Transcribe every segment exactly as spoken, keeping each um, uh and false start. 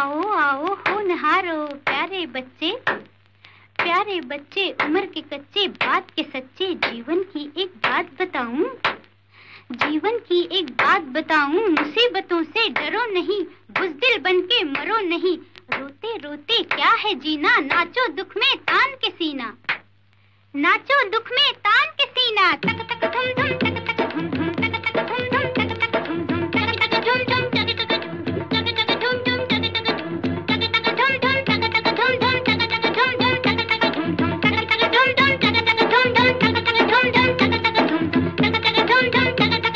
आओ आओ होनहारो प्यारे बच्चे, प्यारे बच्चे उम्र के कच्चे, बात के सच्चे, जीवन की एक बात बताऊं, जीवन की एक बात बताऊं, मुसीबतों से डरो नहीं, बुज़दिल बनके मरो नहीं, रोते रोते क्या है जीना, नाचो दुख में तान के सीना, नाचो दुख में तान के सीना, तक तक धुम धुम तक तक धुम धुम तक तक धुम धुम तक तक धुम धुम तक तक धुम धुम तक तक धुम धुम तक तक धुम धुम तक तक धुम धुम तक तक धुम धुम तक तक धुम धुम तक तक धुम धुम तक तक धुम धुम तक तक धुम धुम तक तक धुम धुम तक तक धुम धुम तक तक धुम धुम तक तक धुम धुम तक तक धुम धुम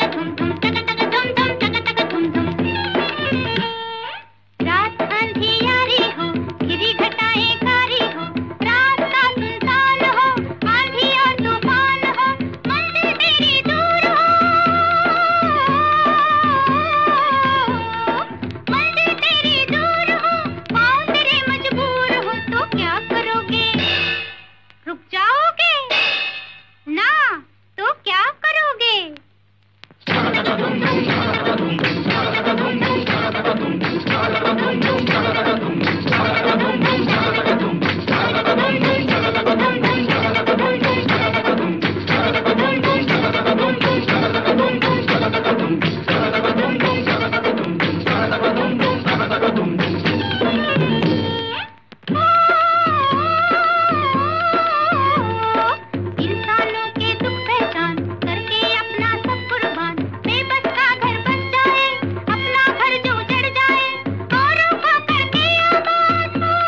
तक तक धुम धुम। रात अंधियारी हो गिरी घटाएं कारी हो, रात का सुनसान हो आंधी और तूफान हो, मंजिल तेरी दूर हो, मंजिल तेरी दूर हो, पाँव तेरे मजबूर हो, तो क्या करोगे? रुक जाओगे ना तो क्या करोगे? इंसानों के दुख पहचान करके अपना सब कुर्बान, बेबस का घर बस जाए, अपना घर जो उजड़ जाए, औरों को करके आबाद हो,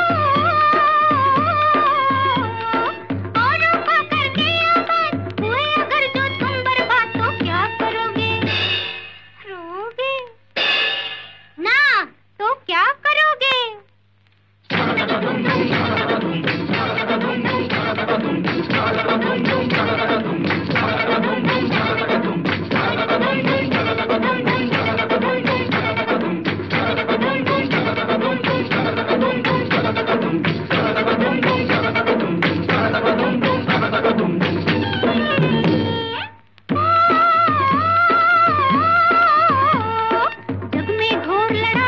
औरों को करके आबाद हुए अगर जो तुम बर्बाद, तो क्या करोगे? रोगे ना तो क्या करोगे? जग में घोर लड़ाई